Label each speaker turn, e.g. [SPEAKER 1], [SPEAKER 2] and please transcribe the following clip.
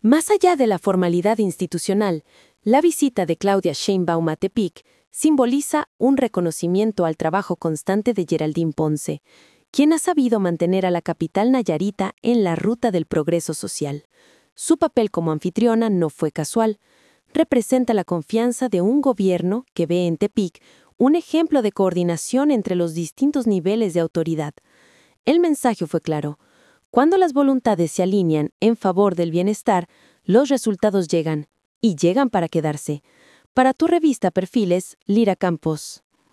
[SPEAKER 1] Más allá de la formalidad institucional, la visita de Claudia Sheinbaum a Tepic simboliza un reconocimiento al trabajo constante de Geraldine Ponce, quien ha sabido mantener a la capital nayarita en la ruta del progreso social. Su papel como anfitriona no fue casual. Representa la confianza de un gobierno que ve en Tepic un ejemplo de coordinación entre los distintos niveles de autoridad. El mensaje fue claro. Cuando las voluntades se alinean en favor del bienestar, los resultados llegan, y llegan para quedarse. Para tu revista Perfiles, Lira Campos.